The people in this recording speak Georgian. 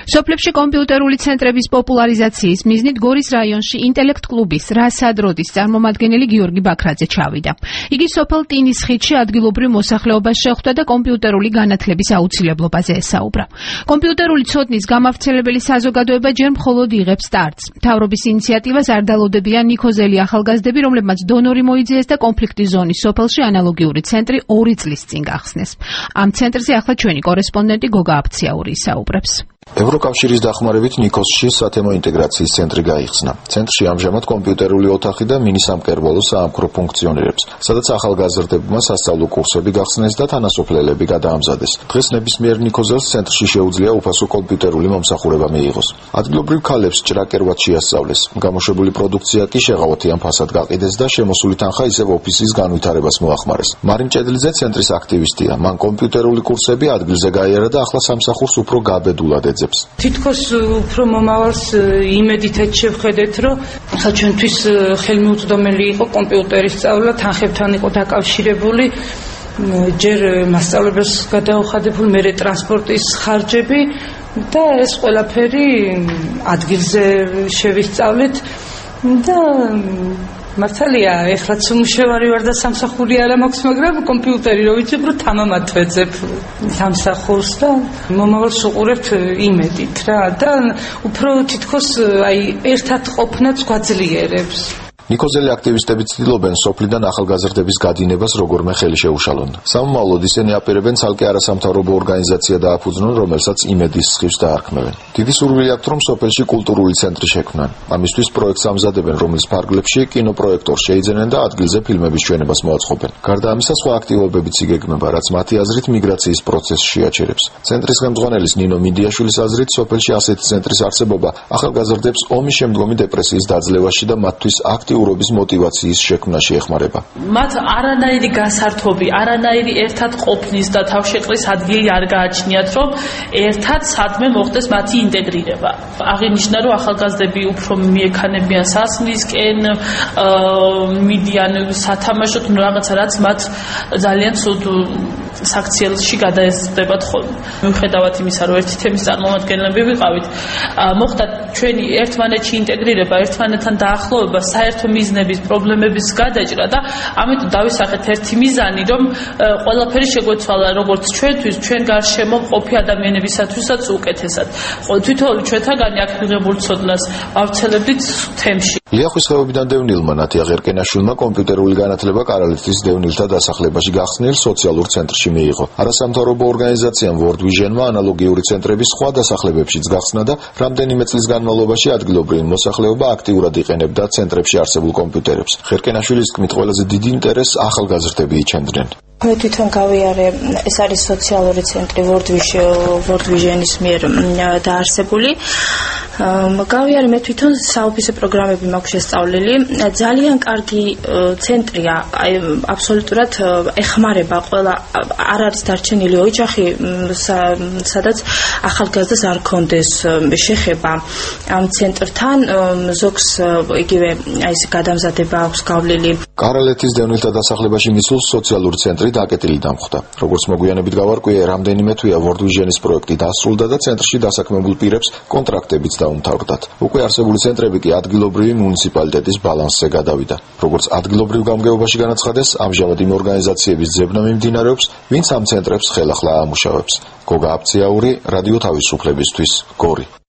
სოფლებში კომპიუტერული ცენტრების პოპულარიზაციის მიზნით გორის რაიონში ინტელექტ კლუბის რასადროდის წარმომადგენელი გიორგი ბაქრაძე ჩავიდა. იგი სოფელ ტინის ხიდში ადგილობრივ მოსახლეობას შეხვდა და კომპიუტერული განათლების აუცილებლობაზე ესაუბრა. კომპიუტერული ცოდნის გამავრცელებელი საზოგადოება ჯერ მხოლოდ იღებს სტარტს. მთავრობის ინიციატივას არ დალოდებიან ნიქოზელი ახალგაზრდები, რომლებმაც დონორი მოიძიეს და კონფლიქტის ზონის სოფელში ანალოგიური ცენტრი 2 წლის წინ გახსნეს. ამ ცენტრზე ახლა ჩვენი კორესპონდენტი გოგა აფციაური ისაუბრებს. ევროკავშირის დახმარებით ნიქოზში სათემო ინტეგრაციის ცენტრი გაიხსნა. ცენტრში ამჟამად კომპიუტერული ოთახი და მინისამკერბოლო საამქრო ფუნქციონირებს, სადაც ახალგაზრდებმა სასწავლო კურსები გახსნეს და თანასოფლელები გადაამზადეს. დღეს ნებისმიერ ნიქოზელს ცენტრში შეუძლია უფასო კომპიუტერული მომსახურება მიიღოს. ადგილობრივ ქალებს ჭრაკერვად შეასწავლეს. გამოშვებული პროდუქცია კი შეღავათიან ფასად გაყიდეს და შემოსული თანხა ისევ ოფისის განვითარებას მოახმარეს. მარიმ ჭედლიძე ცენტრის აქტივისტია. მან კომპიუტერული კურსები ადგილზე გაიარა და ახლა სამსახურს უფრო გაბედულად ეძებს. თითქოს უფრო მომავალს იმედითაც შევხედეთ, რომ ჩვენთვის ხელმიუწვდომელი იყო კომპიუტერის სწავლა, თანხებთან იყო დაკავშირებული, ჯერ მასწავლებელს გადაუხადებულ, მერე ტრანსპორტის ხარჯები და ეს ყველაფერი ადგილზე შევისწავლეთ და მართალია, ეხლაც უმშევარი ვარ და სამსახური არ მაქვს, მაგრამ კომპიუტერი რო ვიცი, უფრო თამამად ვეძებ სამსახურს და მომავალს უყურებთ იმედით რა და უფრო თითქოს ერთად ყოფნაც გვაძლიერებს. ნიქოზელი აქტივისტები ცდილობენ სოფლიდან ახალგაზრდების გადინებას როგორმე ხელი შეუშალონ. სამომავლოდ ისინი აპირებენ ცალკე არასამთავრობო ორგანიზაცია დააფუძნონ, რომელსაც იმედის სხივს დაარქმევენ. დიდი სურვილი აქვთ, რომ სოფელში კულტურული ცენტრი შექმნან. ამისთვის პროექტს ამზადებენ, რომლის ფარგლებში კინოპროექტორს შეიძენენ და ადგილზე ფილმების ჩვენებას მოაწყობენ. გარდა ამისა, სხვა აქტივობებიც იგეგმება, რაც მათი აზრით მიგრაციის პროცესს შეაჩერებს. ცენტრის ხელმძღვანელის ნინო მინდიაშვილის აზრით, სოფელში ასეთი ცენტრის არსებობა ახალგაზრდებს ომის შემდგომი დეპრესიის დაძლევაში და მათთვის აქტიურობის მოტივაციის შექმნაში ეხმარება. მათ არანაირი გასართობი, არანაირი ერთად ყოფნის და თავშეყრის ადგილი არ გააჩნიათ, რომ ერთად სადმე მოხდეს მათი ინტეგრირება. აღინიშნა, რომ ახალგაზრდები უფრო მიექანებიან სასმლისკენ, მიდიან სათამაშოდ, რაღაცა რაც მათ ძალიან ცუდ საქციელში გადაესწრებათ ხოლმე. მიუხედავად იმისა, რომ ერთი თემის წარმომადგენლები ვიყავით, მოხდა ჩვენი ერთმანეთში ინტეგრირება, ერთმანეთთან დაახლოვება, საერთო მიზნების, პრობლემების გადაჭრა და ამიტომ დავისახეთ ერთი მიზანი, რომ ყველაფერი შეგვეცვალა როგორც ჩვენთვის, ჩვენ გარშემო მყოფი ადამიანებისათვისაც უკეთესად. თითოეული ჩვენთაგანი აქ მიღებულ ცოდნას ავცელებდით თემში. ლიახვის ხეობიდან დევნილმა ნათია ღერკენაშვილმა კომპიუტერული განათლება კარალეთის დევნილთა დასახლებაში გახსნილ სოციალურ ცენტრში მიიღო. არასამთავრობო ორგანიზაციამ World Vision-მა ანალოგიური ცენტრების სხვა დასახლებებშიც გახსნა და რამდენიმე წლის განმავლობაში ადგილობრივი მოსახლეობა აქტიურად იყენებდა ცენტრებში არსებულ კომპიუტერებს. ღერკენაშვილის თქმით, ყველაზე დიდი ინტერესს ახალგაზრდები იჩენდნენ. მე თვითონ გავიარე, ეს არის სოციალური ცენტრი World Vision-ის მიერ დაარსებული. გავიარე მე თვითონ საოფისე პროგრამები მაქვს შესწავლილი. ძალიან კარგი ცენტრია, აბსოლუტურად ეხმარება ყველა, არ არის დარჩენილი ოჯახი, სადაც ახალგაზრდას არ კონდეს შეხება ამ ცენტრთან, ზოგს იგივე ეს გადამზადება აქვს გავლილი. კარალეთის დევნილთა დასახლებაში მისულ სოციალური ცენტრი დაკეტილი დამხვდა. როგორც მოგვიანებით გავარკვიე, რამდენიმე თვეა World Vision-ის პროექტი დასრულდა და ცენტრში დასაქმებულ პირებს კონტრაქტებიც დაუმთავრდათ. უკვე არსებული ცენტრები კი ადგილობრივი მუნიციპალიტეტის ბალანსზე გადავიდა. როგორც ადგილობრივ გამგეობაში განაცხადეს, ამჟამად იმ ორგანიზაციების ძებნა მიმდინარეობს, ვინც ამ ცენტრებს ხელახლა აამუშავებს. გოგა აფციაური, რადიო თავისუფლებისთვის, გორი.